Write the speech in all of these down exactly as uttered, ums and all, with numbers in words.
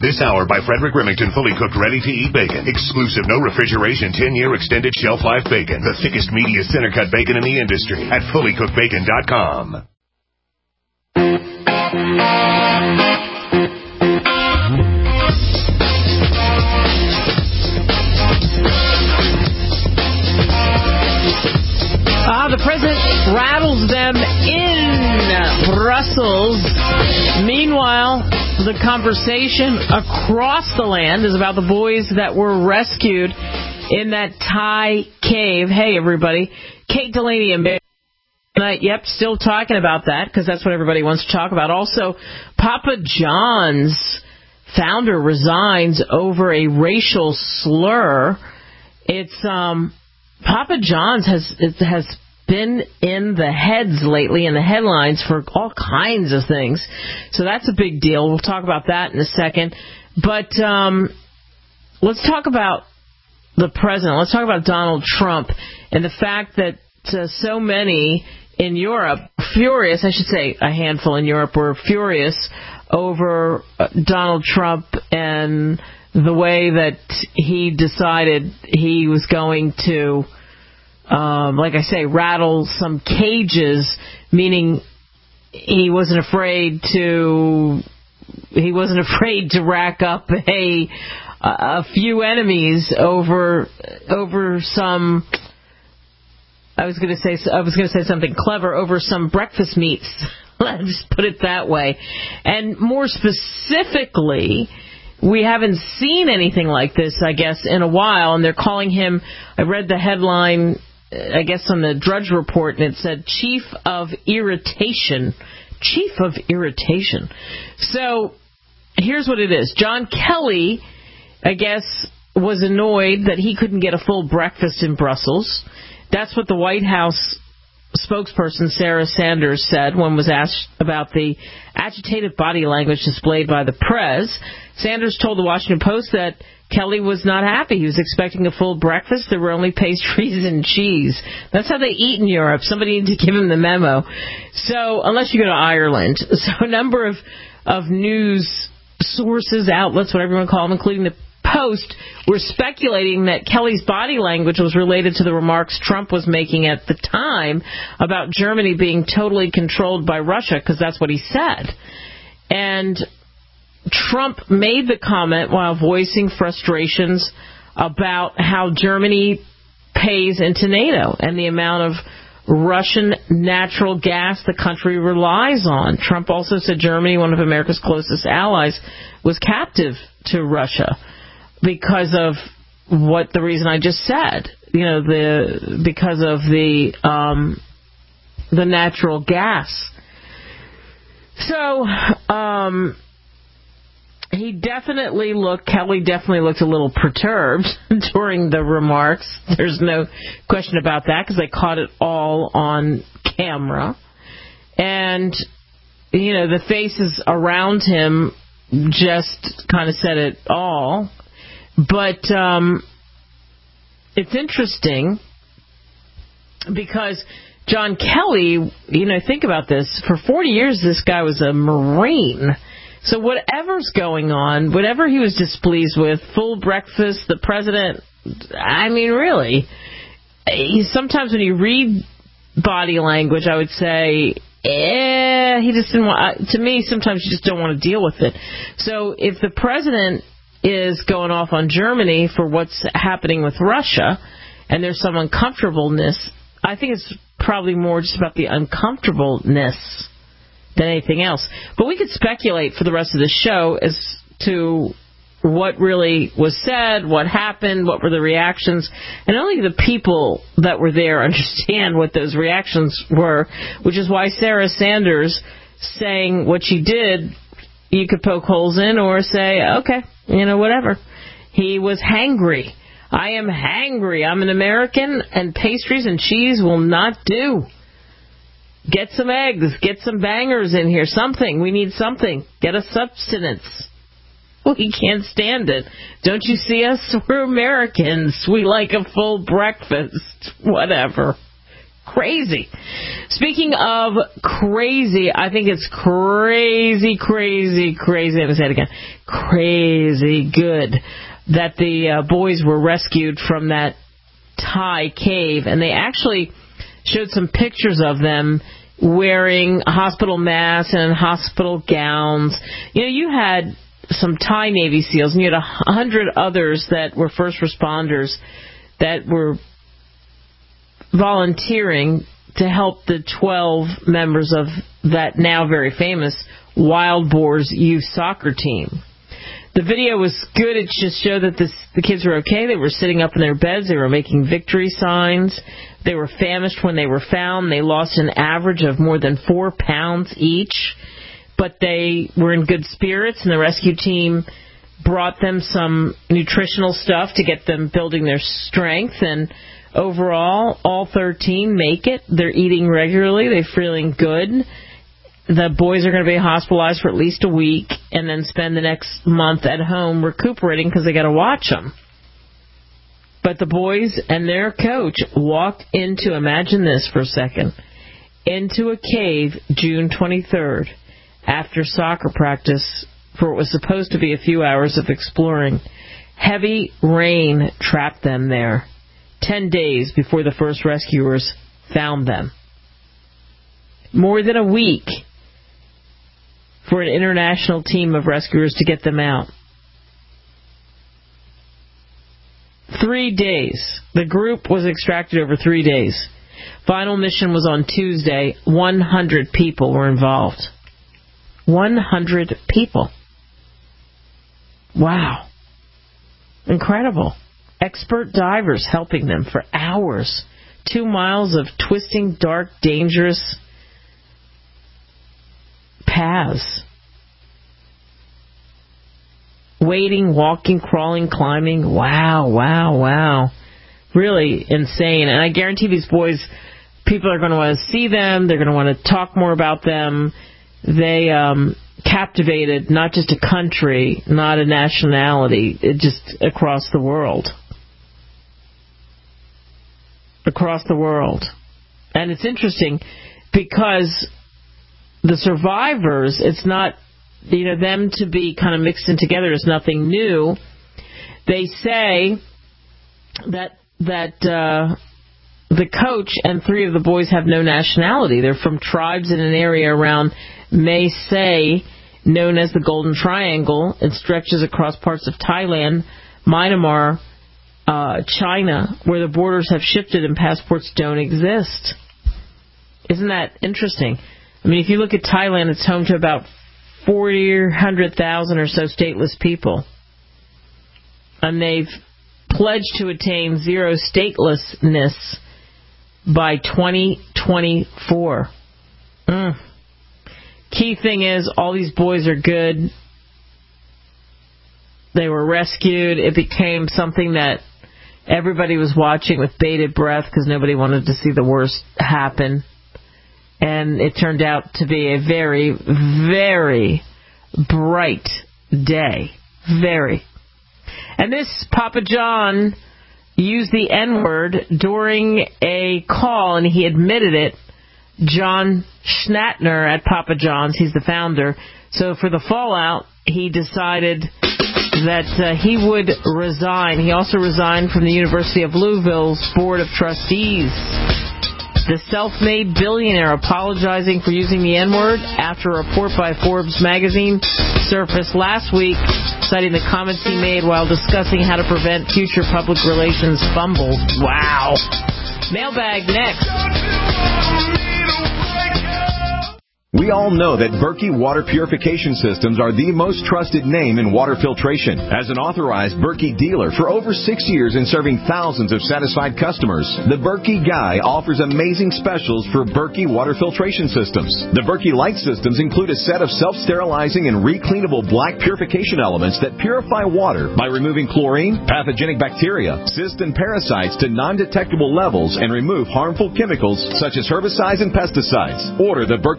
This hour by Frederick Remington, fully cooked, ready-to-eat bacon. Exclusive, no refrigeration, ten-year extended shelf life bacon. The thickest, meatiest, center-cut bacon in the industry at fully cooked bacon dot com. Ah, the president rattles them in Brussels. Meanwhile, the conversation across the land is about the boys that were rescued in that Thai cave. Hey, everybody. Kate Delaney and Tonight, yep, still talking about that because that's what everybody wants to talk about. Also, Papa John's founder resigns over a racial slur. It's um, Papa John's has has been in the heads lately, in the headlines for all kinds of things. So that's a big deal. We'll talk about that in a second. But um, let's talk about the president. Let's talk about Donald Trump and the fact that uh, so many in Europe, furious, I should say a handful in Europe, were furious over uh, Donald Trump and the way that he decided he was going to, um, like I say, rattle some cages, meaning he wasn't afraid to, he wasn't afraid to rack up a a few enemies over over some. I was going to say I was going to say something clever over some breakfast meats. Let's just put it that way. And more specifically, we haven't seen anything like this, I guess, in a while. And they're calling him. I read the headline, I guess, on the Drudge Report, and it said "Chief of Irritation." Chief of Irritation. So here's what it is. John Kelly, I guess, was annoyed that he couldn't get a full breakfast in Brussels. That's what the White House spokesperson Sarah Sanders said when was asked about the agitated body language displayed by the press. Sanders told the Washington Post that Kelly was not happy. He was expecting a full breakfast. There were only pastries and cheese. That's how they eat in Europe. Somebody needs to give him the memo. So, unless you go to Ireland. So, a number of, of news sources, outlets, whatever you want to call them, including the Post, were speculating that Kelly's body language was related to the remarks Trump was making at the time about Germany being totally controlled by Russia, because that's what he said. And Trump made the comment while voicing frustrations about how Germany pays into NATO and the amount of Russian natural gas the country relies on. Trump also said Germany, one of America's closest allies, was captive to Russia because of what the reason I just said, you know, the because of the um, the natural gas. So um, he definitely looked, Kelly definitely looked a little perturbed during the remarks. There's no question about that because they caught it all on camera. And, you know, the faces around him just kind of said it all. But um, it's interesting because John Kelly, you know, think about this. For forty years, this guy was a Marine. So whatever's going on, whatever he was displeased with, full breakfast, the president, I mean, really, he, sometimes when you read body language, I would say, eh, he just didn't want, to me, sometimes you just don't want to deal with it. So if the president is going off on Germany for what's happening with Russia, and there's some uncomfortableness, I think it's probably more just about the uncomfortableness than anything else. But we could speculate for the rest of the show as to what really was said, what happened, what were the reactions, and only the people that were there understand what those reactions were, which is why Sarah Sanders saying what she did, you could poke holes in or say, okay, you know, whatever. He was hangry. I am hangry. I'm an American, and pastries and cheese will not do. Get some eggs. Get some bangers in here. Something. We need something. Get a substance. We can't stand it. Don't you see us? We're Americans. We like a full breakfast. Whatever. Crazy. Speaking of crazy, I think it's crazy, crazy, crazy. Let me say it again. Crazy good that the uh, boys were rescued from that Thai cave, and they actually showed some pictures of them wearing hospital masks and hospital gowns. You know, you had some Thai Navy SEALs, and you had a hundred others that were first responders that were volunteering to help the twelve members of that now very famous Wild Boars youth soccer team. The video was good. It just showed that this, the kids were okay. They were sitting up in their beds. They were making victory signs. They were famished when they were found. They lost an average of more than four pounds each. But they were in good spirits, and the rescue team brought them some nutritional stuff to get them building their strength. And overall, all thirteen make it. They're eating regularly. They're feeling good. The boys are going to be hospitalized for at least a week and then spend the next month at home recuperating because they got to watch them. But the boys and their coach walked into, imagine this for a second, into a cave June twenty-third after soccer practice for what was supposed to be a few hours of exploring. Heavy rain trapped them there ten days before the first rescuers found them. More than a week for an international team of rescuers to get them out. Three days. The group was extracted over three days. Final mission was on Tuesday. one hundred people were involved. one hundred people. Wow. Incredible. Expert divers helping them for hours. Two miles of twisting, dark, dangerous paths. Wading, walking, crawling, climbing. Wow, wow, wow. Really insane. And I guarantee these boys, people are going to want to see them. They're going to want to talk more about them. They um, captivated not just a country, not a nationality, it just across the world. Across the world. And it's interesting because the survivors, it's not, you know, them to be kind of mixed in together is nothing new. They say that that uh, the coach and three of the boys have no nationality. They're from tribes in an area around Mae Sai, known as the Golden Triangle. It stretches across parts of Thailand, Myanmar, uh, China, where the borders have shifted and passports don't exist. Isn't that interesting? I mean, if you look at Thailand, it's home to about forty or one hundred thousand or so stateless people. And they've pledged to attain zero statelessness by twenty twenty-four. Mm. Key thing is, all these boys are good. They were rescued. It became something that everybody was watching with bated breath because nobody wanted to see the worst happen. And it turned out to be a very, very bright day. Very. And this Papa John used the N-word during a call, and he admitted it. John Schnatter at Papa John's, he's the founder. So for the fallout, he decided that uh, he would resign. He also resigned from the University of Louisville's Board of Trustees. The self-made billionaire apologizing for using the N-word after a report by Forbes magazine surfaced last week, citing the comments he made while discussing how to prevent future public relations fumbles. Wow. Mailbag next. We all know that Berkey Water Purification Systems are the most trusted name in water filtration. As an authorized Berkey dealer for over six years and serving thousands of satisfied customers, the Berkey Guy offers amazing specials for Berkey Water Filtration Systems. The Berkey Light Systems include a set of self-sterilizing and recleanable black purification elements that purify water by removing chlorine, pathogenic bacteria, cysts, and parasites to non-detectable levels and remove harmful chemicals such as herbicides and pesticides. Order the Berkey Light Systems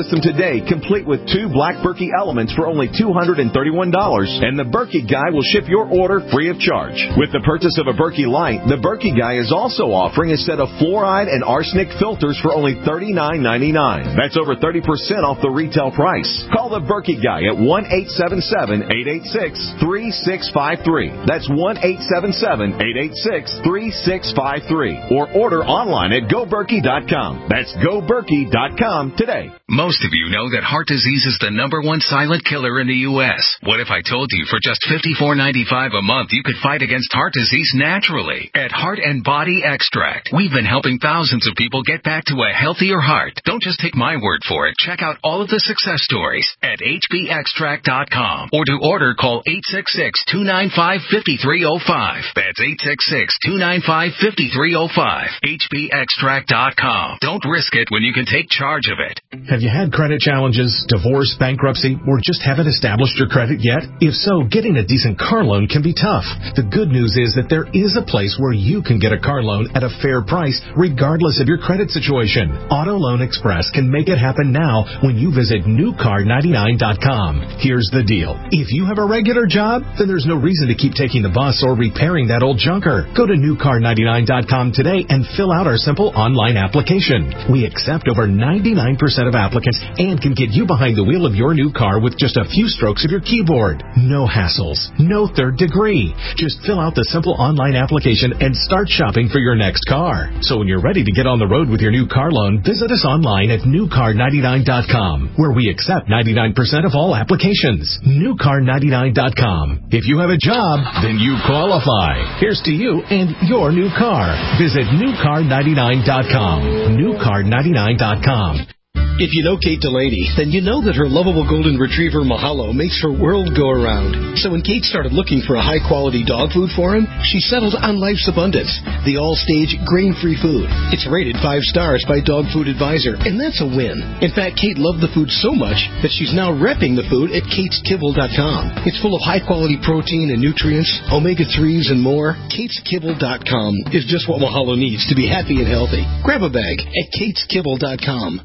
system today, complete with two black Berkey elements for only two hundred thirty-one dollars, and the Berkey Guy will ship your order free of charge. With the purchase of a Berkey Light, the Berkey Guy is also offering a set of fluoride and arsenic filters for only thirty-nine ninety-nine. That's over thirty percent off the retail price. Call the Berkey Guy at one eight seven seven, eight eight six, three six five three. That's one eight seven seven, eight eight six, three six five three. Or order online at go berkey dot com. That's go berkey dot com today. Most of you know that heart disease is the number one silent killer in the U S What if I told you for just fifty-four ninety-five a month you could fight against heart disease naturally at Heart and Body Extract? We've been helping thousands of people get back to a healthier heart. Don't just take my word for it. Check out all of the success stories at h b extract dot com, or to order, call eight six six, two nine five, five three zero five. That's eight six six, two nine five, five three zero five. h b extract dot com. Don't risk it when you can take charge of it. Have you had credit challenges, divorce, bankruptcy, or just haven't established your credit yet? If so, getting a decent car loan can be tough. The good news is that there is a place where you can get a car loan at a fair price, regardless of your credit situation. Auto Loan Express can make it happen now when you visit new car ninety-nine dot com. Here's the deal. If you have a regular job, then there's no reason to keep taking the bus or repairing that old junker. Go to new car ninety-nine dot com today and fill out our simple online application. We accept over ninety-nine percent of applicants and can get you behind the wheel of your new car with just a few strokes of your keyboard. No hassles, no third degree. Just fill out the simple online application and start shopping for your next car. So when you're ready to get on the road with your new car loan, visit us online at new car ninety-nine dot com, where we accept ninety-nine percent of all applications. new car ninety-nine dot com. If you have a job, then you qualify. Here's to you and your new car. Visit new car ninety-nine dot com. new car ninety-nine dot com. If you know Kate Delaney, then you know that her lovable golden retriever Mahalo makes her world go around. So when Kate started looking for a high-quality dog food for him, she settled on Life's Abundance, the all-stage grain-free food. It's rated five stars by Dog Food Advisor, and that's a win. In fact, Kate loved the food so much that she's now repping the food at kates kibble dot com. It's full of high-quality protein and nutrients, omega threes, and more. kates kibble dot com is just what Mahalo needs to be happy and healthy. Grab a bag at kates kibble dot com.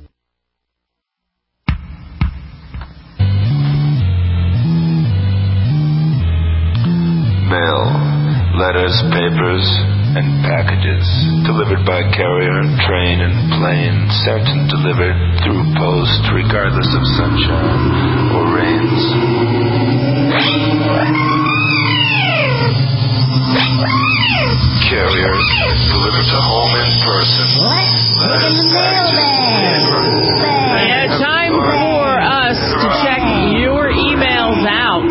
Mail, letters, papers, and packages delivered by carrier, train, and plane, sent and delivered through post, regardless of sunshine or rains. Carriers delivered to home in person. Letters, packages, yeah, time for us to check your emails out.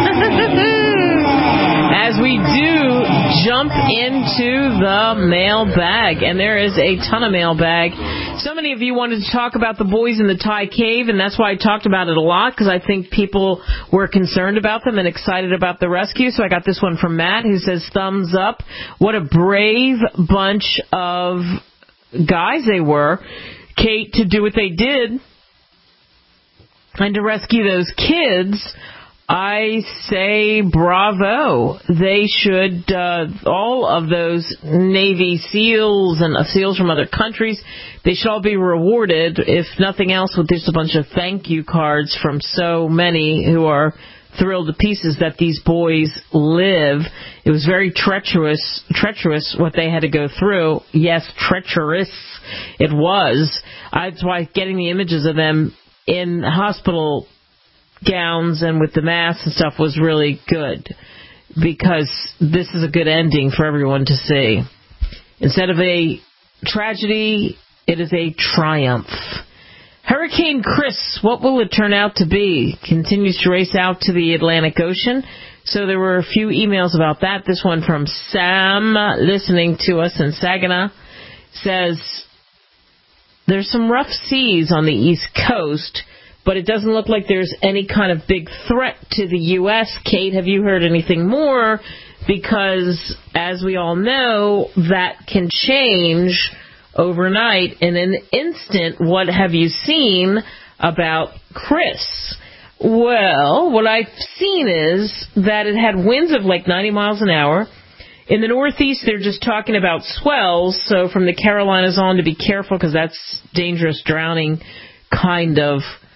As we do jump into the mailbag, and there is a ton of mailbag. So many of you wanted to talk about the boys in the Thai cave, and that's why I talked about it a lot, because I think people were concerned about them and excited about the rescue. So I got this one from Matt, who says, thumbs up. What a brave bunch of guys they were, Kate, to do what they did and to rescue those kids. I say bravo. They should, uh, all of those Navy SEALs and uh, SEALs from other countries, they should all be rewarded, if nothing else, with just a bunch of thank you cards from so many who are thrilled to pieces that these boys live. It was very treacherous, treacherous what they had to go through. Yes, treacherous it was. That's why getting the images of them in hospital gowns and with the masks and stuff was really good, because this is a good ending for everyone to see. Instead of a tragedy, it is a triumph. Hurricane Chris, what will it turn out to be? Continues to race out to the Atlantic Ocean. So there were a few emails about that. This one from Sam, listening to us in Saginaw, says, there's some rough seas on the East Coast, but it doesn't look like there's any kind of big threat to the U S Kate, have you heard anything more? Because, as we all know, that can change overnight in an instant. What have you seen about Chris? Well, what I've seen is that it had winds of like ninety miles an hour. In the Northeast, they're just talking about swells, so from the Carolinas on to be careful, because that's dangerous drowning kind of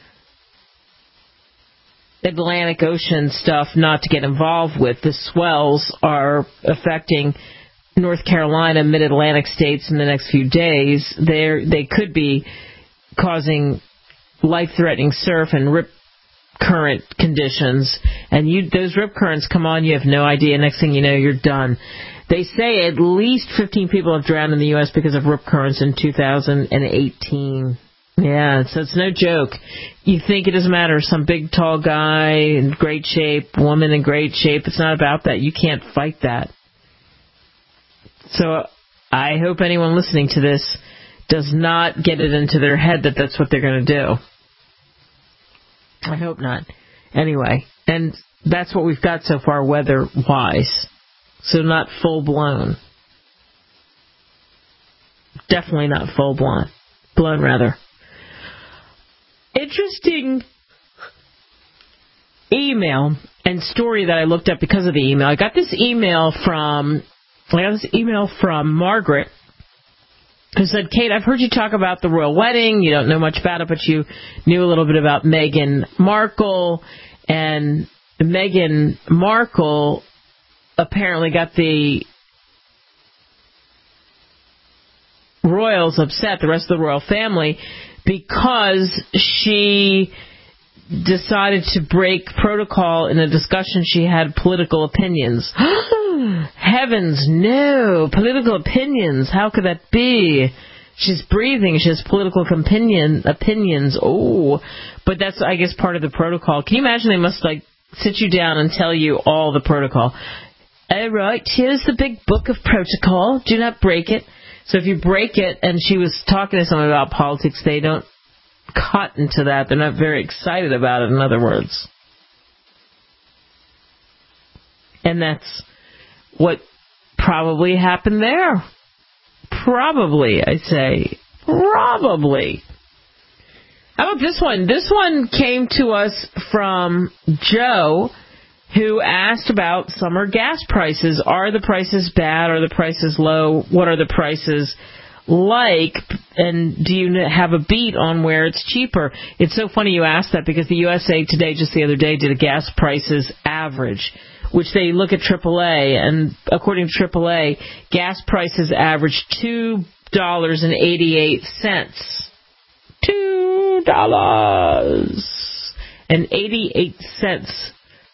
Atlantic Ocean stuff not to get involved with. The swells are affecting North Carolina, mid-Atlantic states in the next few days. They're, they could be causing life-threatening surf and rip current conditions. And you, those rip currents come on, you have no idea. Next thing you know, you're done. They say at least fifteen people have drowned in the U S because of rip currents in two thousand eighteen. Yeah, so it's no joke. You think it doesn't matter, some big tall guy in great shape, woman in great shape. It's not about that. You can't fight that. So I hope anyone listening to this does not get it into their head that that's what they're going to do. I hope not. Anyway, and that's what we've got so far weather-wise. So not full-blown. Definitely not full-blown. Blown, rather. Interesting email and story that I looked up because of the email. I got this email from I got this email from Margaret, who said, Kate, I've heard you talk about the royal wedding. You don't know much about it, but you knew a little bit about Meghan Markle. And Meghan Markle apparently got the royals upset, the rest of the royal family, because she decided to break protocol in a discussion she had political opinions. Heavens, no. Political opinions. How could that be? She's breathing. She has political opinion, opinions. Oh, but that's, I guess, part of the protocol. Can you imagine they must, like, sit you down and tell you all the protocol? All right, here's the big book of protocol. Do not break it. So if you break it, and she was talking to someone about politics, they don't cut into that. They're not very excited about it, in other words. And that's what probably happened there. Probably, I say. Probably. How about this one? This one came to us from Joe, who asked about summer gas prices. Are the prices bad? Are the prices low? What are the prices like? And do you have a beat on where it's cheaper? It's so funny you asked that, because the U S A Today just the other day did a gas prices average, which they look at triple A, and according to triple A, gas prices average two dollars and eighty-eight cents. two dollars and eighty-eight cents.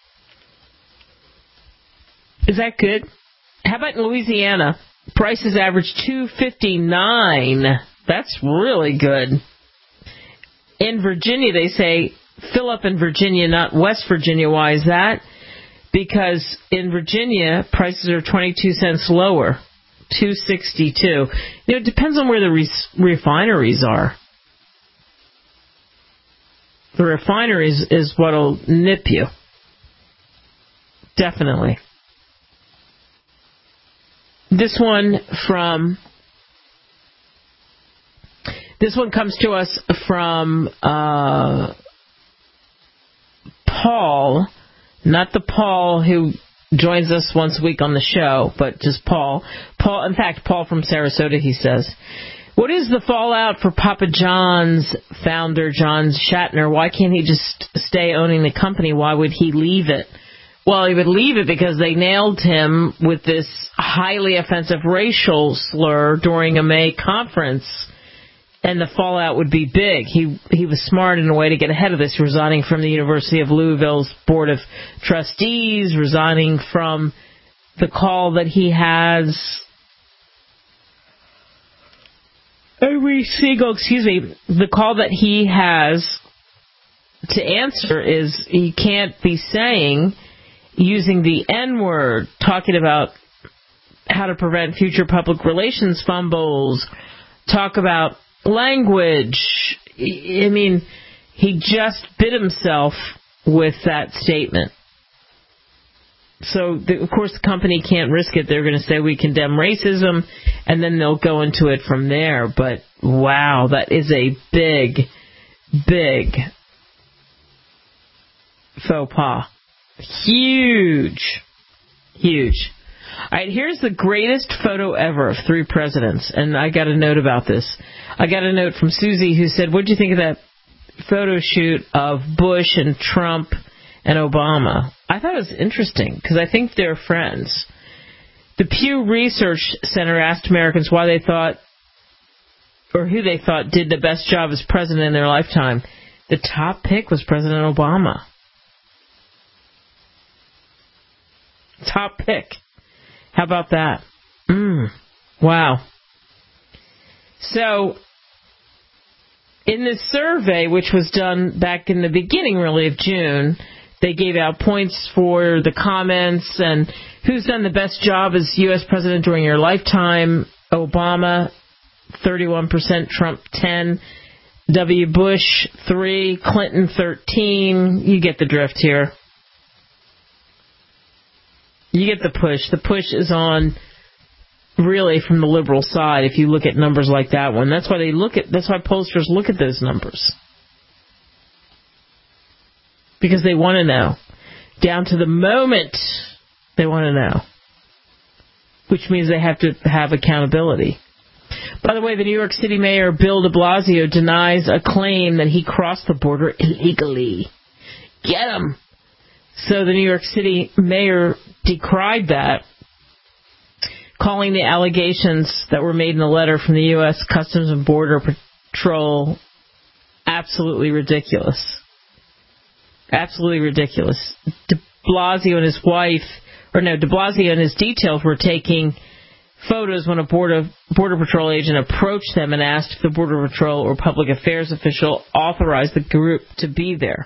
Is that good? How about in Louisiana? Prices average two fifty-nine. That's really good. In Virginia, they say fill up in Virginia, not West Virginia. Why is that? Because in Virginia, prices are twenty-two cents lower, two sixty-two. You know, it depends on where the re- refineries are. The refineries is what'll nip you. Definitely. This one from, this one comes to us from uh, Paul, not the Paul who joins us once a week on the show, but just Paul. Paul, in fact, Paul from Sarasota, he says, what is the fallout for Papa John's founder, John Shatner? Why can't he just stay owning the company? Why would he leave it? Well, he would leave it because they nailed him with this highly offensive racial slur during a May conference, and the fallout would be big. He he was smart in a way to get ahead of this, resigning from the University of Louisville's Board of Trustees, resigning from the call that he has every single, excuse me, the call that he has to answer is he can't be saying, using the N-word, talking about how to prevent future public relations fumbles, talk about language. I mean, he just bit himself with that statement. So, the, of course, the company can't risk it. They're going to say we condemn racism, and then they'll go into it from there. But, wow, that is a big, big faux pas. Huge. Huge. All right, here's the greatest photo ever of three presidents, and I got a note about this. I got a note from Susie who said, what did you think of that photo shoot of Bush and Trump and Obama. I thought it was interesting because I think they're friends. The Pew Research Center asked Americans why they thought, or who they thought did the best job as president in their lifetime. The top pick was President Obama. Top pick. How about that? Mm. Wow. So, in this survey, which was done back in the beginning, really, of June, they gave out points for the comments and who's done the best job as U S president during your lifetime. Obama, thirty-one percent, Trump, ten percent, W. Bush, three percent, Clinton, thirteen percent. You get the drift here. You get the push. The push is on, really, from the liberal side, if you look at numbers like that one. That's why they look at, that's why pollsters look at those numbers. Because they want to know. Down to the moment, they want to know. Which means they have to have accountability. By the way, the New York City Mayor, Bill de Blasio, denies a claim that he crossed the border illegally. Get him! So the New York City Mayor decried that, calling the allegations that were made in a letter from the U S Customs and Border Patrol absolutely ridiculous. Absolutely ridiculous. De Blasio and his wife, or no, de Blasio and his details were taking photos when a Border, Border Patrol agent approached them and asked if the Border Patrol or public affairs official authorized the group to be there.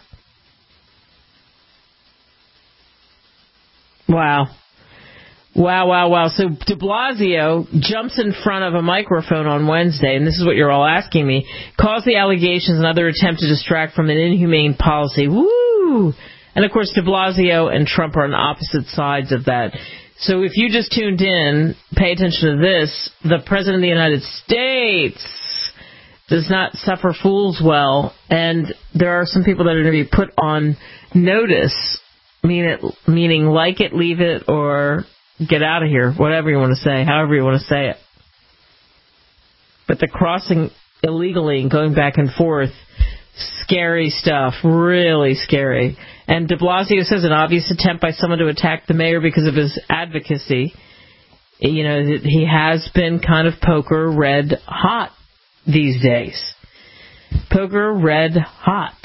Wow. Wow, wow, wow. So de Blasio jumps in front of a microphone on Wednesday, and this is what you're all asking me, calls the allegations another attempt to distract from an inhumane policy. Woo! And, of course, de Blasio and Trump are on opposite sides of that. So if you just tuned in, pay attention to this. The President of the United States does not suffer fools well, and there are some people that are going to be put on notice, mean it, meaning like it, leave it, or get out of here, whatever you want to say, however you want to say it. But the crossing illegally and going back and forth, scary stuff, really scary. And de Blasio says an obvious attempt by someone to attack the mayor because of his advocacy. You know, he has been kind of poker red hot these days. Poker red hot.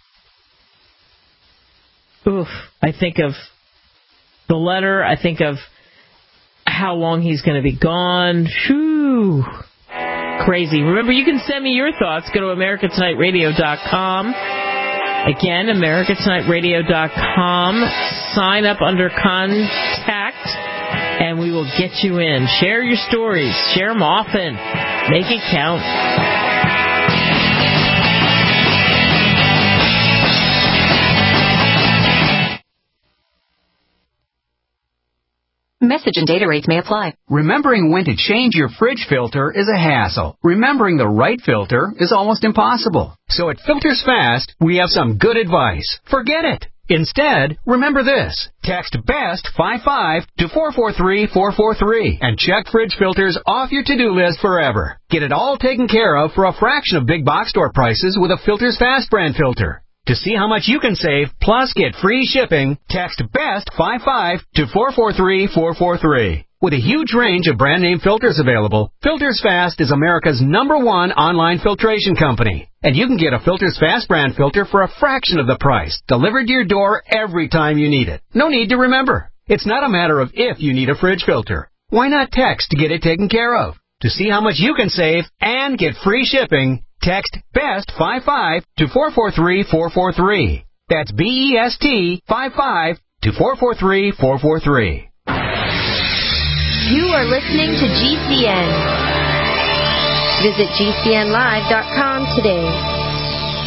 Oof. I think of the letter. I think of how long he's going to be gone. Shoo. Crazy. Remember, you can send me your thoughts. Go to America Tonight Radio dot com. Again, America Tonight Radio dot com. Sign up under contact, and we will get you in. Share your stories. Share them often. Make it count. Message and data rates may apply. Remembering when to change your fridge filter is a hassle. Remembering the right filter is almost impossible. So at Filters Fast, we have some good advice. Forget it. Instead, remember this. Text BEST five five to four four three four four three and check fridge filters off your to-do list forever. Get it all taken care of for a fraction of big box store prices with a Filters Fast brand filter. To see how much you can save, plus get free shipping, text BEST five five to four four three four four three. With a huge range of brand name filters available, Filters Fast is America's number one online filtration company. And you can get a Filters Fast brand filter for a fraction of the price, delivered to your door every time you need it. No need to remember. It's not a matter of if you need a fridge filter. Why not text to get it taken care of? To see how much you can save and get free shipping, text BEST five five to four four three four four three. That's B E S T five five to four four three four four three. You are listening to G C N. Visit G C N live dot com today.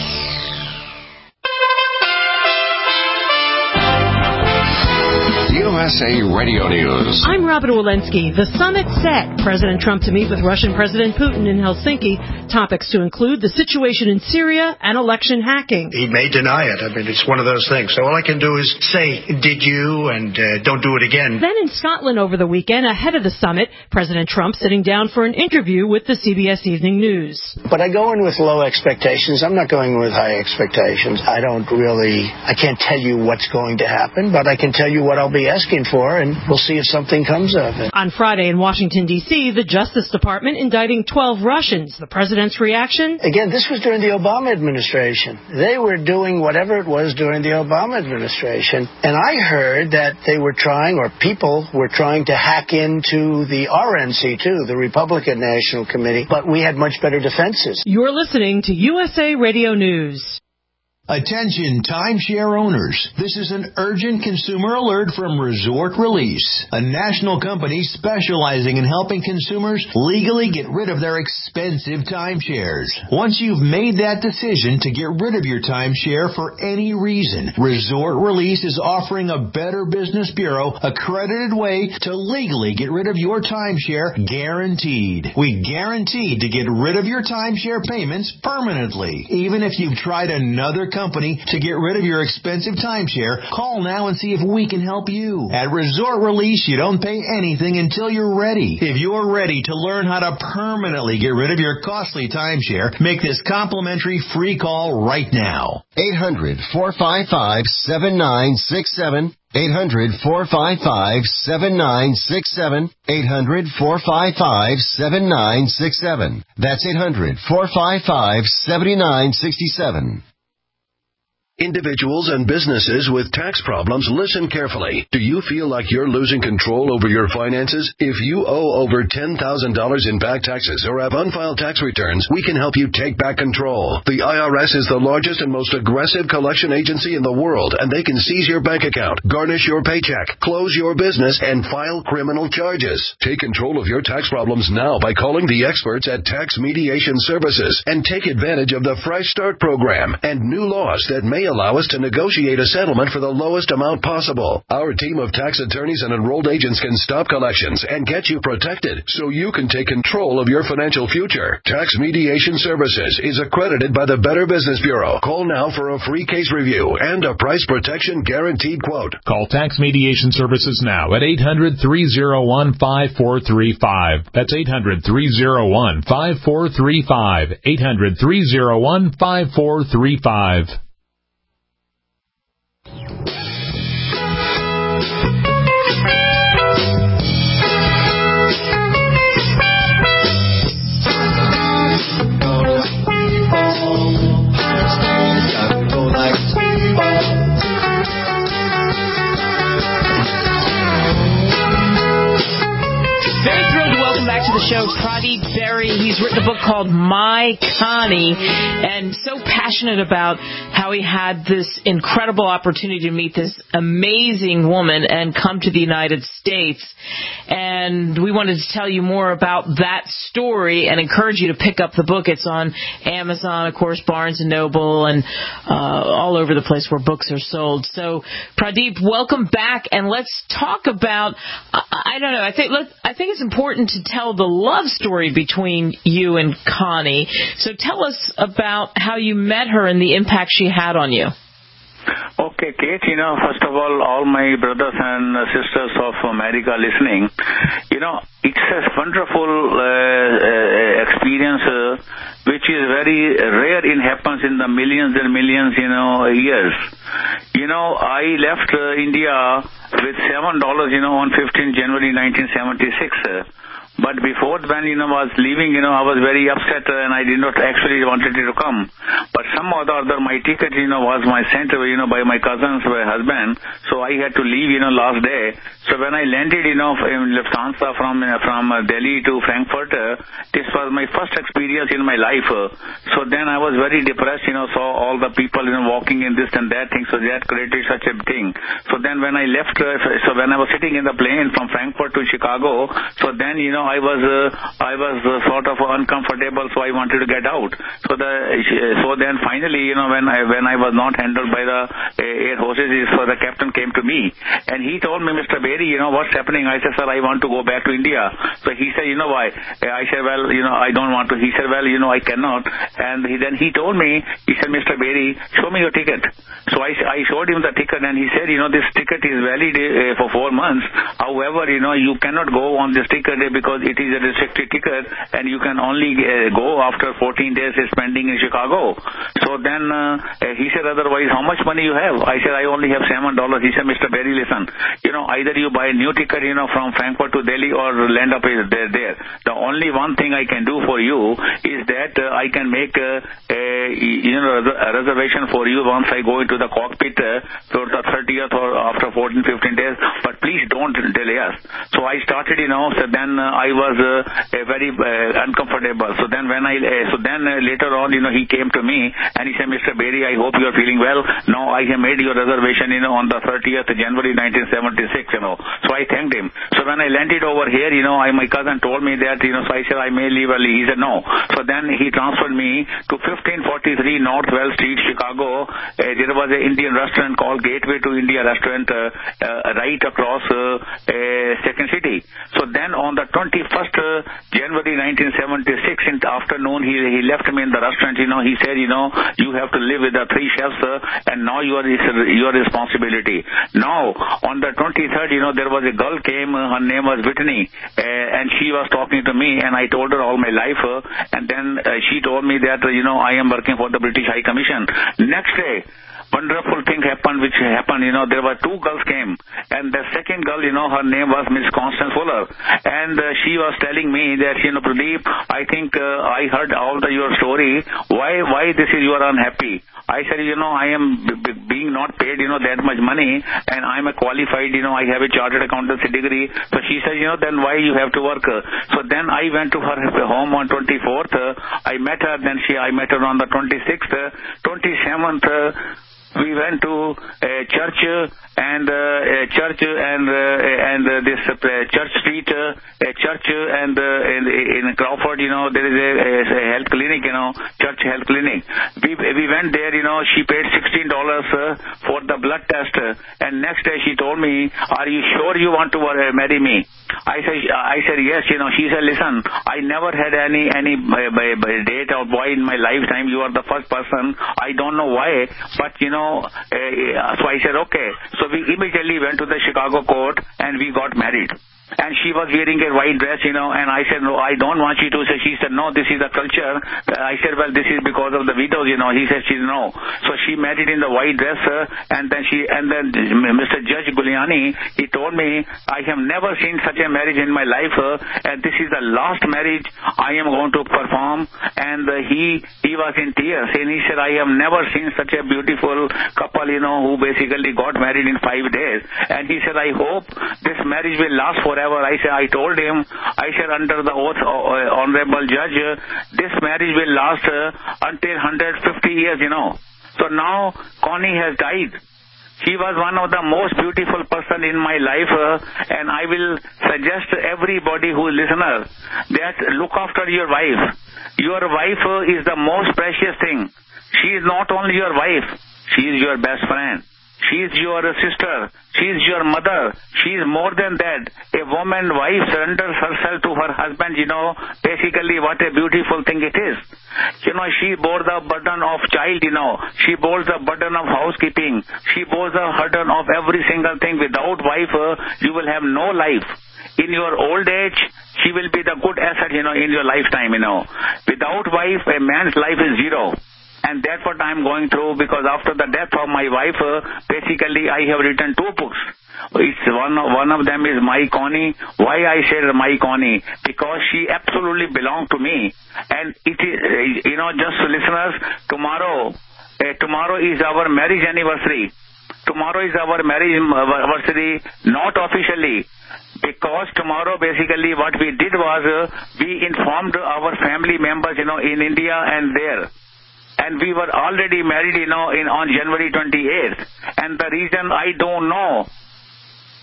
You S A Radio News. I'm Robin Walensky. The summit set. President Trump to meet with Russian President Putin in Helsinki. Topics to include the situation in Syria and election hacking. He may deny it. I mean, it's one of those things. So all I can do is say, did you, and uh, don't do it again. Then in Scotland over the weekend, ahead of the summit, President Trump sitting down for an interview with the C B S Evening News. But I go in with low expectations. I'm not going in with high expectations. I don't really, I can't tell you what's going to happen, but I can tell you what I'll be asking for, and we'll see if something comes of it. On Friday in Washington, D C, the Justice Department indicting twelve Russians. The president's reaction? Again, this was during the Obama administration. They were doing whatever it was during the Obama administration, and I heard that they were trying, or people were trying to hack into the R N C, too, the Republican National Committee, but we had much better defenses. You're listening to U S A Radio News. Attention timeshare owners. This is an urgent consumer alert from Resort Release, a national company specializing in helping consumers legally get rid of their expensive timeshares. Once you've made that decision to get rid of your timeshare for any reason, Resort Release is offering a Better Business Bureau accredited way to legally get rid of your timeshare guaranteed. We guarantee to get rid of your timeshare payments permanently. Even if you've tried another company company to get rid of your expensive timeshare, call now and see if we can help you. At Resort Release, you don't pay anything until you're ready. If you're ready to learn how to permanently get rid of your costly timeshare, make this complimentary free call right now. eight hundred, four five five, seven nine six seven. eight hundred, four five five, seven nine six seven. eight hundred, four five five, seven nine six seven. That's eight hundred, four five five, seven nine six seven. Individuals and businesses with tax problems, listen carefully. Do you feel like you're losing control over your finances? If you owe over ten thousand dollars in back taxes or have unfiled tax returns, we can help you take back control. The I R S is the largest and most aggressive collection agency in the world, and they can seize your bank account, garnish your paycheck, close your business, and file criminal charges. Take control of your tax problems now by calling the experts at Tax Mediation Services and take advantage of the Fresh Start program and new laws that may allow us to negotiate a settlement for the lowest amount possible. Our team of tax attorneys and enrolled agents can stop collections and get you protected so you can take control of your financial future. Tax Mediation Services is accredited by the Better Business Bureau. Call now for a free case review and a price protection guaranteed quote. Call Tax Mediation Services now at eight hundred, three oh one, five four three five. That's eight hundred, three oh one, five four three five. eight hundred, three oh one, five four three five. The show, Pradeep Berry. He's written a book called My Connie, and so passionate about how he had this incredible opportunity to meet this amazing woman and come to the United States. And we wanted to tell you more about that story and encourage you to pick up the book. It's on Amazon, of course, Barnes and Noble, and uh, all over the place where books are sold. So, Pradeep, welcome back, and let's talk about, I, I don't know, I think, look, I think it's important to tell the love story between you and Connie. So tell us about how you met her and the impact she had on you. Okay, Kate, you know, first of all, all my brothers and sisters of America listening, you know, it's a wonderful uh, uh, experience uh, which is very rare. It happens in the millions and millions, you know, years. You know, I left uh, India with seven dollars, you know, on fifteenth January nineteen seventy-six. Uh, But before when, you know, I was leaving, you know, I was very upset uh, and I did not actually wanted it to come. But somehow or other, my ticket, you know, was my sent, you know, by my cousins, my husband. So I had to leave, you know, last day. So when I landed, you know, in Lufthansa from uh, from uh, Delhi to Frankfurt, uh, this was my first experience in my life. Uh, so then I was very depressed, you know, saw all the people, you know, walking in this and that thing. So that created such a thing. So then when I left, uh, so when I was sitting in the plane from Frankfurt to Chicago, so then, you know, I was uh, I was uh, sort of uncomfortable, so I wanted to get out. So the so then finally, you know, when I when I was not handled by the uh, air hostesses, so the captain came to me and he told me, Mister Berry, you know what's happening? I said, sir, I want to go back to India. So he said, you know why? I said, well, you know, I don't want to. He said, well, you know, I cannot. And he, then he told me, he said, Mister Berry, show me your ticket. So I, I showed him the ticket and he said, you know, this ticket is valid uh, for four months. However, you know, you cannot go on this ticket because it is a restricted ticket and you can only uh, go after fourteen days spending in Chicago. So then uh, he said, otherwise, how much money you have? I said, I only have seven dollars. He said, Mister Berry, listen, you know, either you buy a new ticket, you know, from Frankfurt to Delhi or land up there. there. The only one thing I can do for you is that uh, I can make uh, a, you know, a reservation for you once I go into the cockpit uh, for the thirtieth or after fourteen, fifteen days, but please don't delay us. So I started, you know, so then uh, I was uh, very uh, uncomfortable. So then when I, uh, so then uh, later on, you know, he came to me and he said, Mister Berry, I hope you are feeling well. Now I have made your reservation, you know, on the thirtieth of January nineteen seventy-six, you know. So I thanked him. So when I landed over here, you know, I, my cousin told me that, you know, so I said, I may leave early. He said, no. So then he transferred me to fifteen forty-three North Wells Street, Chicago. Uh, there was an Indian restaurant called Gateway to India restaurant uh, uh, right across uh, uh, Second City. So then on the twenty-first of January nineteen seventy-six in the afternoon, he, he left me in the restaurant. You know, he said, you know, you have to live with the three chefs uh, and now you are your responsibility. Now, on the twenty-third, you know, there was a girl came, uh, her name was Whitney, uh, and she was talking to me and I told her all my life uh, and then uh, she told me that, uh, you know, I am working for the British High Commission. Next day, wonderful thing happened, which happened, you know, there were two girls came, and the second girl, you know, her name was Miss Constance Fuller, and uh, she was telling me that, you know, Pradeep, I think uh, I heard all the, your story, why, why this is you are unhappy? I said, you know, I am b- b- being not paid, you know, that much money, and I'm a qualified, you know, I have a chartered accountancy degree. So she said, you know, then why you have to work? So then I went to her home on twenty-fourth. I met her, then she, I met her on the twenty-sixth, twenty-seventh. We went to a church and uh, a church and uh, and uh, this uh, Church Street, uh, a church and uh, in, in Crawford, you know, there is a, a health clinic, you know, church health clinic. We we went there, you know, she paid sixteen dollars uh, for the blood test, uh, and next day she told me, "Are you sure you want to uh, marry me?" I said, I said yes, you know. She said, listen, I never had any any uh, date or boy in my lifetime. You are the first person. I don't know why, but you know. Uh, so I said, okay. So we immediately went to the Chicago court and we got married. And she was wearing a white dress, you know, and I said, no, I don't want you to. So she said, no, this is the culture. I said, well, this is because of the widows, you know. He said, she's no. So she married in the white dress, uh, and then she, and then Mister Judge Guliani, he told me, I have never seen such a marriage in my life, uh, and this is the last marriage I am going to perform. And uh, he, he was in tears, and he said, I have never seen such a beautiful couple, you know, who basically got married in five days. And he said, I hope this marriage will last forever. I said, I told him, I said, under the oath, uh, honorable judge, uh, this marriage will last uh, until one hundred fifty years, you know. So now Connie has died. She was one of the most beautiful person in my life, uh, and I will suggest to everybody who is listener that look after your wife. Your wife uh, is the most precious thing. She is not only your wife, she is your best friend. She is your sister. She is your mother. She is more than that. A woman, wife, surrenders herself to her husband, you know, basically what a beautiful thing it is. You know, she bore the burden of child, you know. She bore the burden of housekeeping. She bore the burden of every single thing. Without wife, uh, you will have no life. In your old age, she will be the good asset, you know, in your lifetime, you know. Without wife, a man's life is zero. And that's what I'm going through, because after the death of my wife, uh, basically I have written two books. It's one, one of them is My Connie. Why I said My Connie? Because she absolutely belonged to me. And it is, uh, you know, just listeners, tomorrow, uh, tomorrow is our marriage anniversary. Tomorrow is our marriage anniversary, not officially. Because tomorrow basically what we did was uh, we informed our family members, you know, in India and there. And we were already married, you know, in on January twenty-eighth. And the reason I don't know,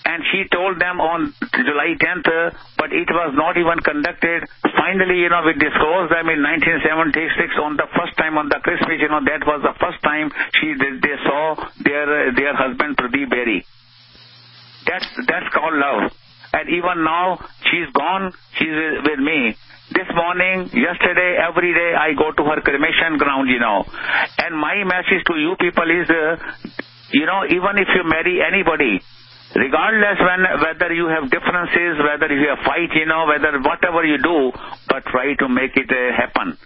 and she told them on July tenth, uh, but it was not even conducted. Finally, you know, we disclosed them in nineteen seventy-six on the first time on the Christmas, you know, that was the first time she they saw their uh, their husband Pradeep Berry. That's that's called love. And even now, she's gone. She's with me. This morning, yesterday, every day, I go to her cremation ground, you know. And my message to you people is, uh, you know, even if you marry anybody, regardless when whether you have differences, whether you have fight, you know, whether whatever you do, but try to make it uh, happen.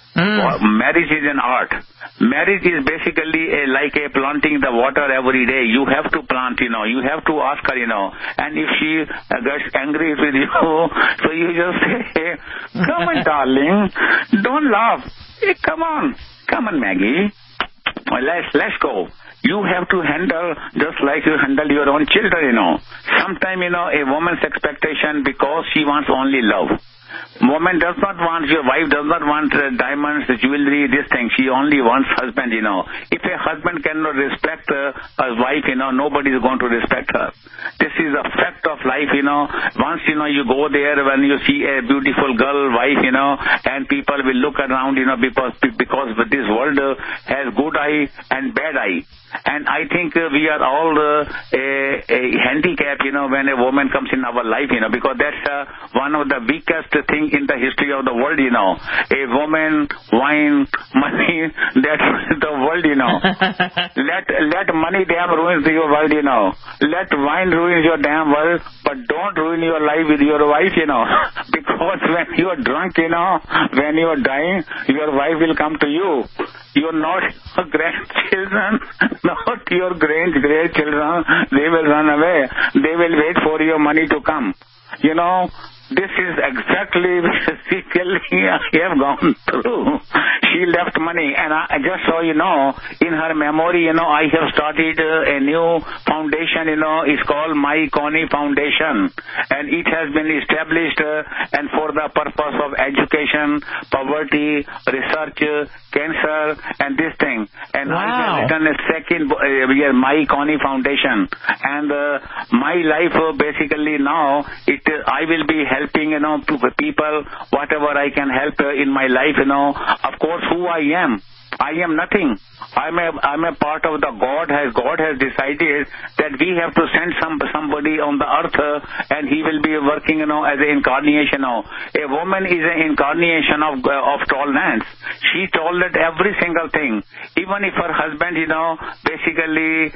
Mm. Marriage is an art. Marriage is basically a, like a planting the water every day. You have to plant, you know. You have to ask her, you know. And if she uh, gets angry with you, so you just say, come on, darling, don't laugh. Hey, come on. Come on, Maggie. Well, let's, let's go. You have to handle just like you handle your own children, you know. Sometimes, you know, a woman's expectation because she wants only love. Woman does not want, your wife does not want uh, diamonds, jewelry, this thing. She only wants husband, you know. If a husband cannot respect uh, a wife, you know, nobody is going to respect her. This is a fact of life, you know. Once, you know, you go there when you see a beautiful girl, wife, you know, and people will look around, you know, because because this world uh, has good eye and bad eye. And I think uh, we are all uh, a, a handicap, you know, when a woman comes in our life, you know, because that's uh, one of the weakest thing in the history of the world, you know. A woman, wine, money, that's the world, you know. let let money damn ruin your world, you know. Let wine ruin your damn world, but don't ruin your life with your wife, you know. Because when you are drunk, you know, when you are dying, your wife will come to you. You're not your grandchildren, not your great-grandchildren. They will run away. They will wait for your money to come. You know, this is exactly basically I have gone through. She left money, and I just so you know, in her memory, you know, I have started uh, a new foundation, you know, it's called My Connie Foundation, and it has been established uh, and for the purpose of education, poverty, research, uh, cancer, and this thing. And wow. I have written a second, uh, yeah, My Connie Foundation, and uh, my life uh, basically now, it uh, I will be helping, you know, people, whatever I can help uh, in my life, you know. Of course, who I am. I am nothing. I'm a I'm a part of the God. Has God has decided that we have to send some somebody on the earth, uh, and he will be working, you know, as an incarnation. Now, a woman is an incarnation of uh, of tolerance. She tolerate every single thing, even if her husband, you know, basically,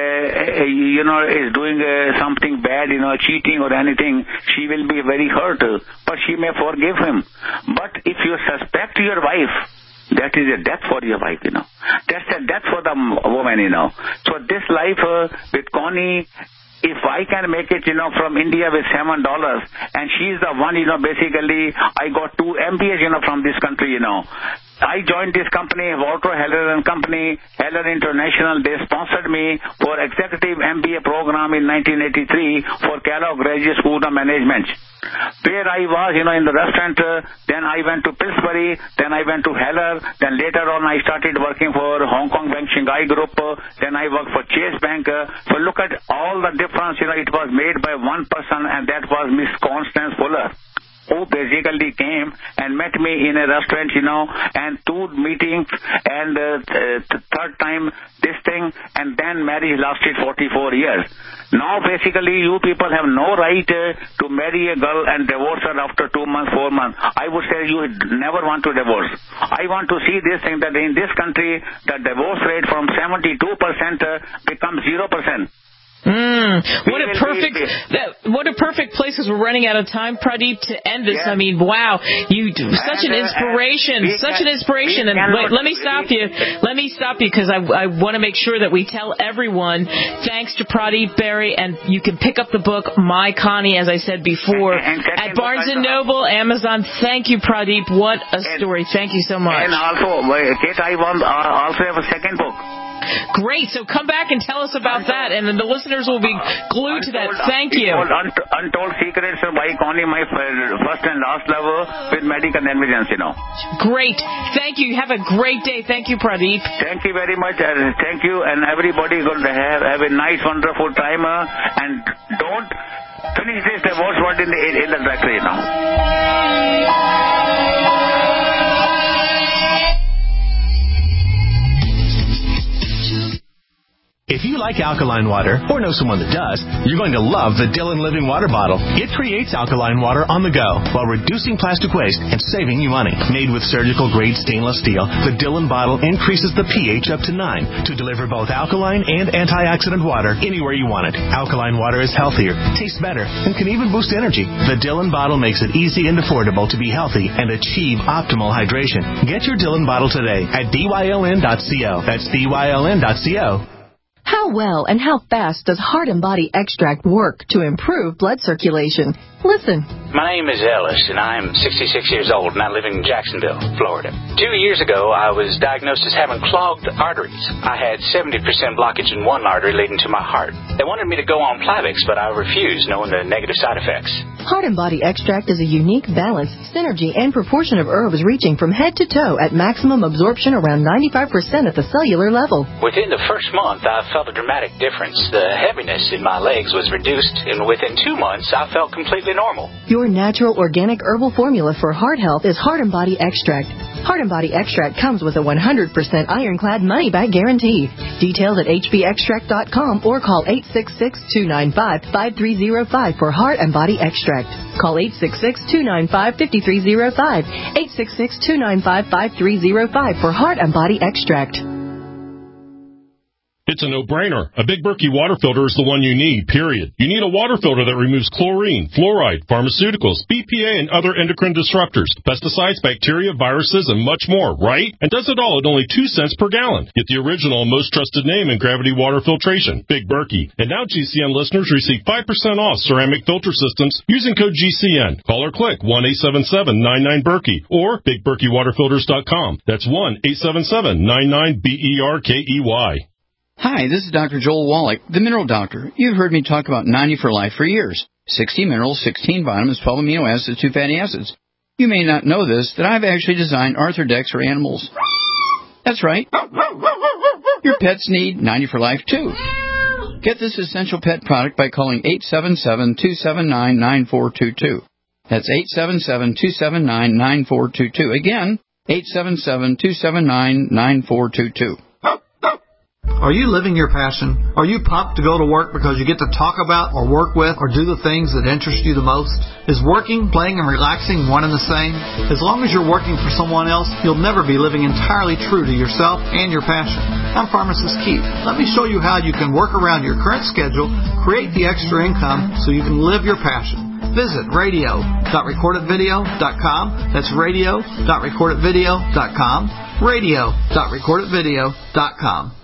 uh, you know, is doing uh, something bad, you know, cheating or anything. She will be very hurt, but she may forgive him. But if you suspect your wife, that is a death for your wife, you know. That's a death for the woman, you know. So this life uh, with Connie, if I can make it, you know, from India with seven dollars, and she's the one, you know, basically, I got two M B As, you know, from this country, you know. I joined this company, Walter Heller and Company, Heller International. They sponsored me for executive M B A program in nineteen eighty-three for Kellogg Graduate School of Management. Where I was, you know, in the restaurant, uh, then I went to Pillsbury, then I went to Heller, then later on I started working for Hong Kong Bank Shanghai Group, uh, then I worked for Chase Bank. Uh, so look at all the difference, you know, it was made by one person, and that was Miss Constance Fuller, who basically came and met me in a restaurant, you know, and two meetings, and uh, th- third time this thing, and then marriage lasted forty-four years. Now basically you people have no right uh, to marry a girl and divorce her after two months, four months. I would say you never want to divorce. I want to see this thing that in this country the divorce rate from seventy-two percent uh, becomes zero percent. Mm, what a perfect that, what a perfect place, because we're running out of time, Pradeep, to end this. Yeah. I mean, wow, you such an inspiration, uh, such can, an inspiration. And wait, let me stop you. Let me stop you because I, I want to make sure that we tell everyone. Thanks to Pradeep Berry, and you can pick up the book My Connie, as I said before, and, and at Barnes and Noble, Amazon. Thank you, Pradeep. What a story. Thank you so much. And also, Kate, I want uh, also have a second book. Great. So come back and tell us about that, and then the listeners will be glued to that. Thank you. Untold, untold secrets by Connie, my first and last lover with medical negligence, you know. Great. Thank you. Have a great day. Thank you, Pradeep. Thank you very much. Uh, thank you, and everybody is going to have, have a nice, wonderful time, uh, and don't finish this divorce word in the, in the directory now. If you like alkaline water, or know someone that does, you're going to love the Dillon Living Water Bottle. It creates alkaline water on the go while reducing plastic waste and saving you money. Made with surgical-grade stainless steel, the Dillon bottle increases the pH up to nine to deliver both alkaline and antioxidant water anywhere you want it. Alkaline water is healthier, tastes better, and can even boost energy. The Dillon bottle makes it easy and affordable to be healthy and achieve optimal hydration. Get your Dillon bottle today at D Y L N dot co. That's D Y L N dot co. How well and how fast does Heart and Body Extract work to improve blood circulation? Listen. My name is Ellis, and I am sixty-six years old, and I live in Jacksonville, Florida. Two years ago, I was diagnosed as having clogged arteries. I had seventy percent blockage in one artery leading to my heart. They wanted me to go on Plavix, but I refused, knowing the negative side effects. Heart and Body Extract is a unique balance, synergy, and proportion of herbs reaching from head to toe at maximum absorption around ninety-five percent at the cellular level. Within the first month, I felt a dramatic difference. The heaviness in my legs was reduced, and within two months, I felt completely normal. Your natural organic herbal formula for heart health is Heart and Body Extract. Heart and Body Extract comes with a one hundred percent ironclad money-back guarantee. Details at H B extract dot com or call eight six six, two nine five, five three zero five for Heart and Body Extract. Call eight six six, two nine five, five three zero five, eight six six, two nine five, five three zero five for Heart and Body Extract. It's a no-brainer. A Big Berkey water filter is the one you need, period. You need a water filter that removes chlorine, fluoride, pharmaceuticals, B P A, and other endocrine disruptors, pesticides, bacteria, viruses, and much more, right? And does it all at only two cents per gallon. Get the original and most trusted name in gravity water filtration, Big Berkey. And now G C N listeners receive five percent off ceramic filter systems using code G C N. Call or click one eight seven seven, nine nine, Berkey or big berkey water filters dot com. That's one eight seven seven, nine nine, B E R K E Y. Hi, this is Doctor Joel Wallach, the Mineral Doctor. You've heard me talk about ninety for Life for years. sixty minerals, sixteen vitamins, twelve amino acids, two fatty acids. You may not know this, that I've actually designed Arthrodex for animals. That's right. Your pets need ninety for Life, too. Get this essential pet product by calling eight seven seven, two seven nine, nine four two two. That's eight seven seven, two seven nine, nine four two two. Again, eight seven seven, two seven nine, nine four two two. Are you living your passion? Are you pumped to go to work because you get to talk about or work with or do the things that interest you the most? Is working, playing, and relaxing one and the same? As long as you're working for someone else, you'll never be living entirely true to yourself and your passion. I'm Pharmacist Keith. Let me show you how you can work around your current schedule, create the extra income so you can live your passion. Visit radio dot record it video dot com. That's radio dot record it video dot com. radio dot record it video dot com.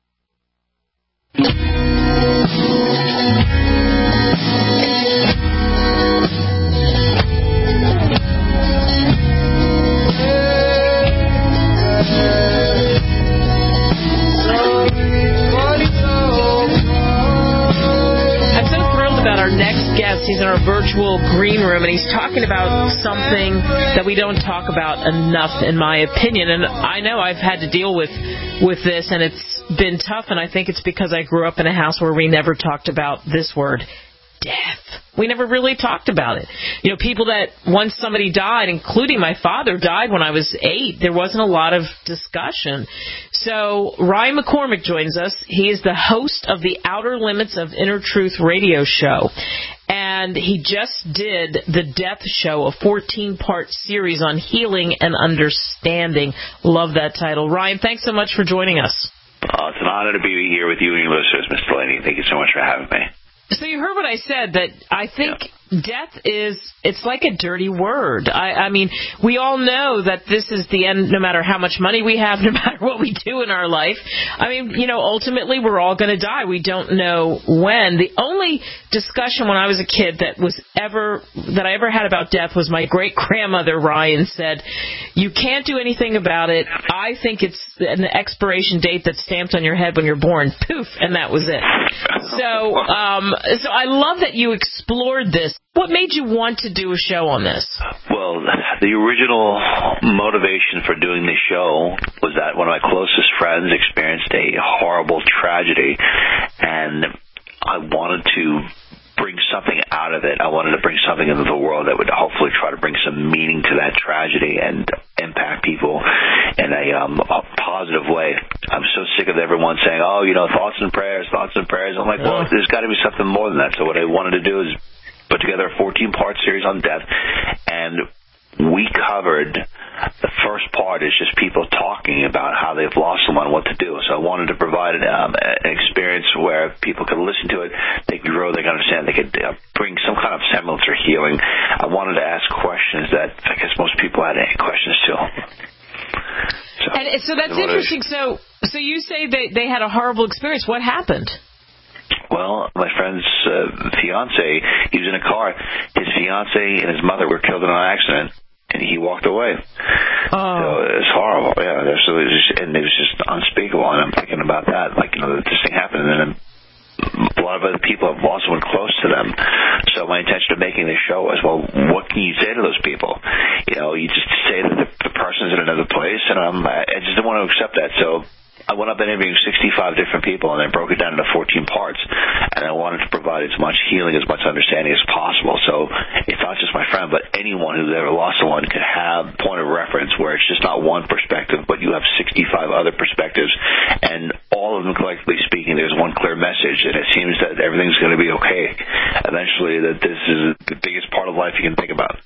About our next guest. He's in our virtual green room, and he's talking about something that we don't talk about enough, in my opinion. And I know I've had to deal with with this, and it's been tough, and I think it's because I grew up in a house where we never talked about this word, death. We never really talked about it. You know, people that once somebody died, including my father, died when I was eight, there wasn't a lot of discussion. So Ryan McCormick joins us. He is the host of the Outer Limits of Inner Truth radio show. And he just did the Death Show, a fourteen-part series on healing and understanding. Love that title. Ryan, thanks so much for joining us. Oh, it's an honor to be here with you and your listeners, Miss Delaney. Thank you so much for having me. So you heard what I said, that I think yeah. death is, it's like a dirty word. I, I mean, we all know that this is the end, no matter how much money we have, no matter what we do in our life. I mean, you know, ultimately we're all going to die. We don't know when. The only discussion when I was a kid that was ever, that I ever had about death was my great-grandmother, Ryan, said, you can't do anything about it. I think it's an expiration date that's stamped on your head when you're born. Poof, and that was it. So, um, so I love that you explored this. What made you want to do a show on this? Well, the original motivation for doing this show was that one of my closest friends experienced a horrible tragedy, and I wanted to bring something out of it. I wanted to bring something into the world that would hopefully try to bring some meaning to that tragedy and impact people in a, um, a positive way. I'm so sick of everyone saying, oh, you know, thoughts and prayers, thoughts and prayers. I'm like, well, there's got to be something more than that. So what I wanted to do is put together a fourteen-part series on death, and we covered the first part is just people talking about how they've lost someone, what to do. So I wanted to provide um, an experience where people could listen to it, they could grow, they could understand, they could uh, bring some kind of semblance or healing. I wanted to ask questions that I guess most people had any questions to. So, and so that's interesting. So, so you say they they had a horrible experience. What happened? Well, my friend's uh, fiance, he was in a car. His fiance and his mother were killed in an accident, and he walked away. Oh. So it was horrible. Yeah, so it was just, and it was just unspeakable. And I'm thinking about that, like, you know, that this thing happened, and then a lot of other people have lost someone close to them. So my intention of making this show was, well, what can you say to those people? You know, you just say that the, the person's in another place, and um, I just didn't want to accept that. So I went up interviewing sixty-five different people, and I broke it down into fourteen parts, and I wanted to provide as much healing, as much understanding as possible. So it's not just my friend, but anyone who's ever lost someone could have a point of reference where it's just not one perspective, but you have sixty-five other perspectives, and all of them collectively speaking, there's one clear message, and it seems that everything's going to be okay eventually, that this is the biggest part of life you can think about.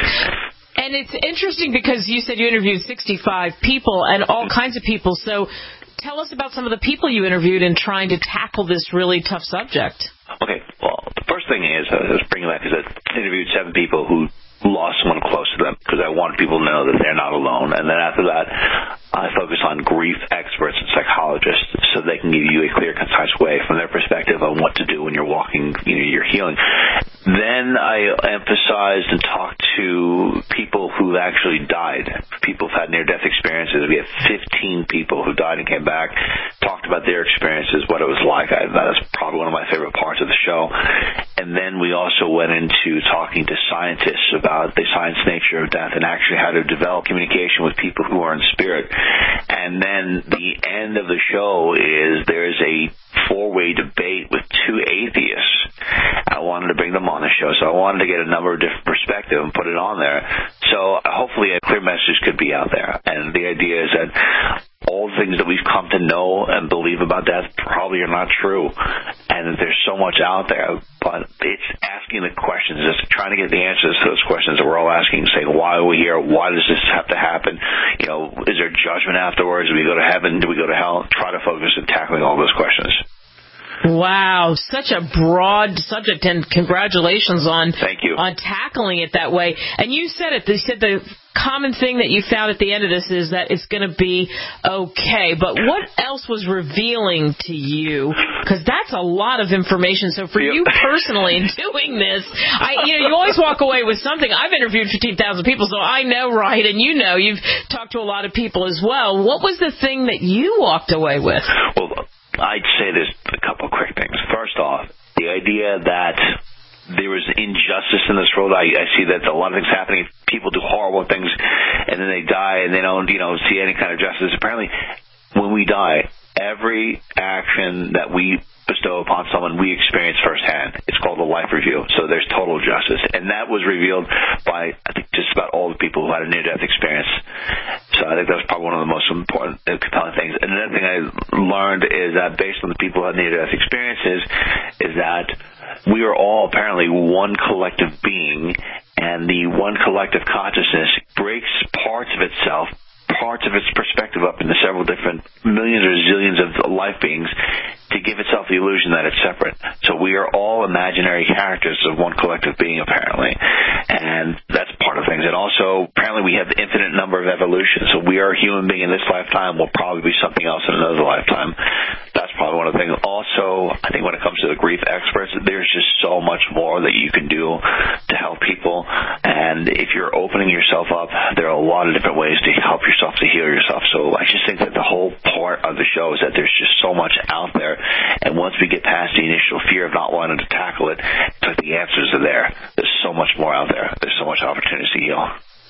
And it's interesting because you said you interviewed sixty-five people and all kinds of people, so tell us about some of the people you interviewed in trying to tackle this really tough subject. Okay, well, the first thing is, uh, I was bringing back, is I interviewed seven people who lost someone close to them, because I wanted people to know that they're not alone. And then after that, I focus on grief experts and psychologists, so they can give you a clear, concise way from their perspective on what to do when you're walking, you know, you're healing. Then I emphasized and talked to people who've actually died. People who've had near-death experiences. We have fifteen people who died and came back, talked about their experiences, what it was like. I, that is probably one of my favorite parts of the show. And then we also went into talking to scientists about the science nature of death and actually how to develop communication with people who are in spirit. And then the end of the show is there's a four-way debate with two atheists. I wanted to bring them on the show, so I wanted to get a number of different perspectives and put it on there. So hopefully a clear message could be out there. And the idea is that all the things that we've come to know and believe about death probably are not true. And there's so much out there, but it's asking the questions, just trying to get the answers to those questions that we're all asking, saying, why are we here? Why does this have to happen? You know, is there judgment afterwards? Do we go to heaven? Do we go to hell? Try to focus on tackling all those questions. Wow, such a broad subject, and congratulations on Thank you. on tackling it that way. And you said it. You said the common thing that you found at the end of this is that it's going to be okay. But what else was revealing to you? Because that's a lot of information. So for you personally in doing this, I, you know, you always walk away with something. I've interviewed fifteen thousand people, so I know, right? And you know, you've talked to a lot of people as well. What was the thing that you walked away with? Well, I'd say there's a couple of quick things. First off, the idea that there is injustice in this world. I, I see that a lot of things happening. People do horrible things, and then they die, and they don't, you know, see any kind of justice. Apparently, when we die, every action that we bestow upon someone, we experience firsthand. It's called a life review. So there's total justice. And that was revealed by, I think, just about all the people who had a near-death experience. So I think that's probably one of the most important, compelling things. And another thing I learned is that based on the people who had near-death experiences, is that we are all apparently one collective being, and the one collective consciousness breaks parts of itself, parts of its perspective up into several different millions or zillions of life beings to give itself the illusion that it's separate. So we are all imaginary characters of one collective being, apparently. And that's part of things. And also, apparently we have the infinite number of evolutions. So we are a human being in this lifetime. We'll probably be something else in another lifetime. That's probably one of the things. Also, I think when it comes to the grief experts, there's just so much more that you can do to help people. And And if you're opening yourself up, there are a lot of different ways to help yourself to heal yourself. So I just think that the whole part of the show is that there's just so much out there. And once we get past the initial fear of not wanting to tackle it, it's like the answers are there. There's so much more out there. There's so much opportunity to heal.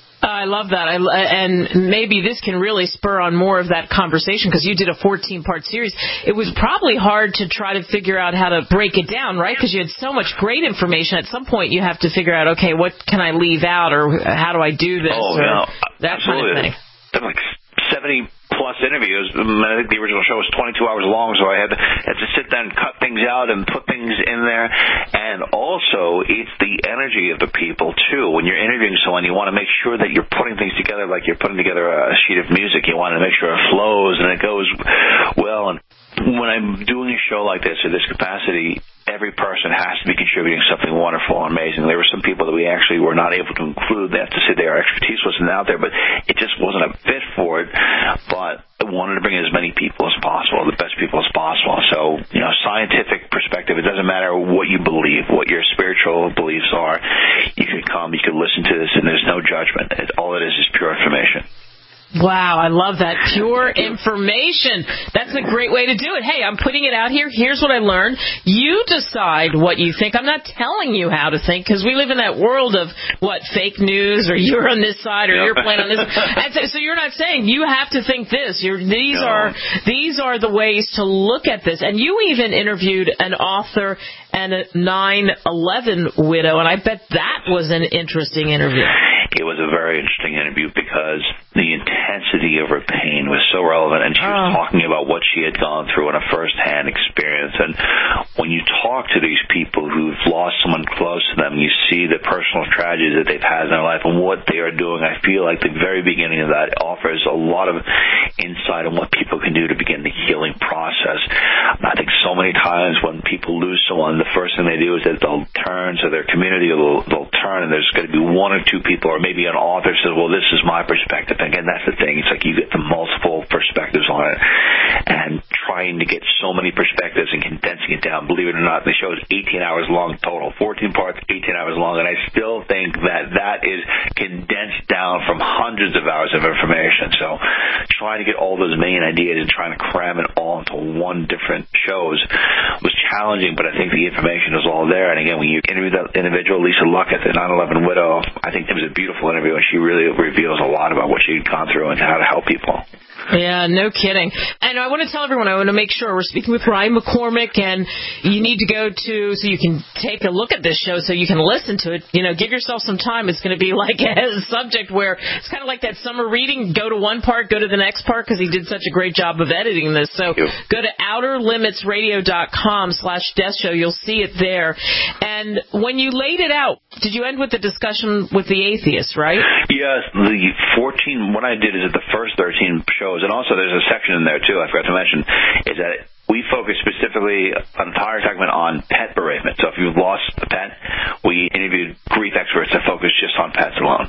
I love that. I, and maybe this can really spur on more of that conversation, because you did a fourteen-part series. It was probably hard to try to figure out how to break it down, right? Because you had so much great information. At some point, you have to figure out, okay, what can I leave out, or how do I do this? Oh, or yeah. That Absolutely. kind of thing. There were like seventy plus interviews. I think the original show was twenty-two hours long, so I had to, had to sit there and cut things out and put things in there. And also, it's the energy of the people, too. When you're interviewing someone, you want to make sure that you're putting things together like you're putting together a sheet of music. You want to make sure it flows and it goes well. And when I'm doing a show like this, at this capacity, every person has to be contributing something wonderful and amazing. There were some people that we actually were not able to include. They have to say their expertise wasn't out there, but it just wasn't a fit for it. But I wanted to bring in as many people as possible, the best people as possible. So, you know, scientific perspective, it doesn't matter what you believe, what your spiritual beliefs are. You can come, you can listen to this, and there's no judgment. It, all it is is pure information. Wow, I love that. Pure information. That's a great way to do it. Hey, I'm putting it out here. Here's what I learned. You decide what you think. I'm not telling you how to think, because we live in that world of, what, fake news, or you're on this side, or you're playing on this. And so, so you're not saying you have to think this. You're, these no. are these are the ways to look at this. And you even interviewed an author and a nine eleven widow, and I bet that was an interesting interview. It was a very interesting interview because the intensity of her pain was so relevant, and she was oh. talking about what she had gone through in a first-hand experience. And when you talk to these people who've lost someone close to them, you see the personal tragedies that they've had in their life and what they are doing. I feel like the very beginning of that offers a lot of insight on what people can do to begin the healing process. I think so many times when people lose someone, the first thing they do is that they'll turn to their community, or they'll, they'll turn, and there's going to be one or two people, or maybe an author says, well, this is my perspective. And again, that's the thing. It's like you get the multiple perspectives on it, and trying to get so many perspectives and condensing it down. Believe it or not, the show is eighteen hours long total, fourteen parts, eighteen hours long, and I still think that that is condensed down from hundreds of hours of information. So trying to get all those main ideas and trying to cram it all into one different shows was challenging, but I think the information is all there. And again, when you interview that individual, Lisa Luckett, the nine eleven widow, I think it was a beautiful interview, and she really reveals a lot about what she'd gone through and how to help people. Yeah, no kidding. And I want to tell everyone, I want to make sure we're speaking with Ryan McCormick, and you need to go to, so you can take a look at this show, so you can listen to it. You know, give yourself some time. It's going to be like a subject where it's kind of like that summer reading. Go to one part, go to the next part, because he did such a great job of editing this. So go to outer limits radio dot com slash death show. You'll see it there. And when you laid it out, did you end with the discussion with the atheist, right? Yes, the fourteen, what I did is that the first thirteen shows, and also there's a section in there, too, I forgot to mention, is that we focus specifically an entire segment on pet bereavement. So if you've lost a pet, we interviewed grief experts that focus just on pets alone.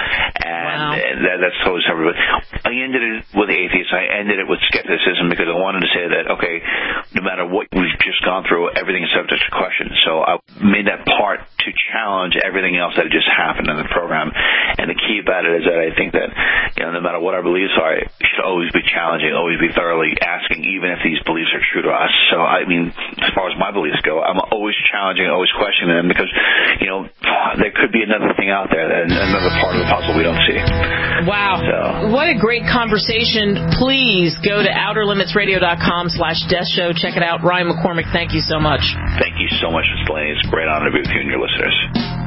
And wow. that, that's totally separate. But I ended it with atheists. I ended it with skepticism, because I wanted to say that, okay, no matter what we've just gone through, everything is subject to question. So I made that part to challenge everything else that just happened in the program. And the key about it is that I think that, you know, no matter what our beliefs are, it should always be challenging, always be thoroughly asking, even if these beliefs are true to us. So, I mean, as far as my beliefs go, I'm always challenging, always questioning them, because, you know, there could be another thing out there, another part of the puzzle we don't see. Wow. So. What a great conversation. Please go to outer limits radio dot com slash death show. Check it out. Ryan McCormick, thank you so much. Thank you so much, Miz Delaney. It's a great honor to be with you and your listeners.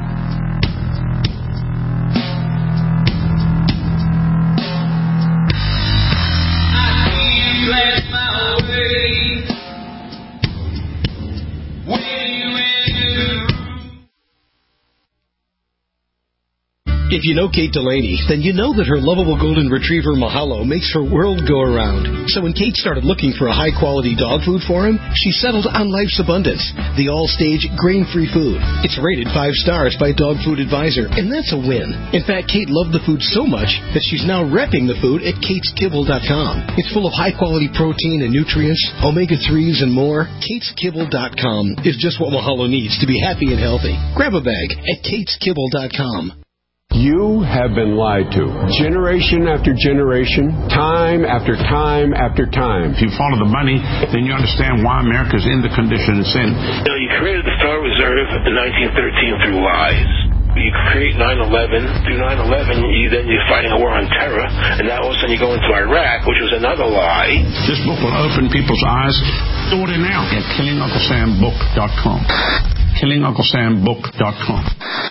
If you know Kate Delaney, then you know that her lovable golden retriever Mahalo makes her world go around. So when Kate started looking for a high-quality dog food for him, she settled on Life's Abundance, the all-stage grain-free food. It's rated five stars by Dog Food Advisor, and that's a win. In fact, Kate loved the food so much that she's now repping the food at kates kibble dot com. It's full of high-quality protein and nutrients, omega threes, and more. kates kibble dot com is just what Mahalo needs to be happy and healthy. Grab a bag at kates kibble dot com. You have been lied to. Generation after generation, time after time after time. If you follow the money, then you understand why America's in the condition it's in. You know, you created the Federal Reserve in nineteen thirteen through lies. You create nine eleven. Through nine eleven, you, then you're fighting a war on terror, and now all of a sudden you go into Iraq, which was another lie. This book will open people's eyes. Order now at killing uncle sam book dot com. killing uncle sam book dot com.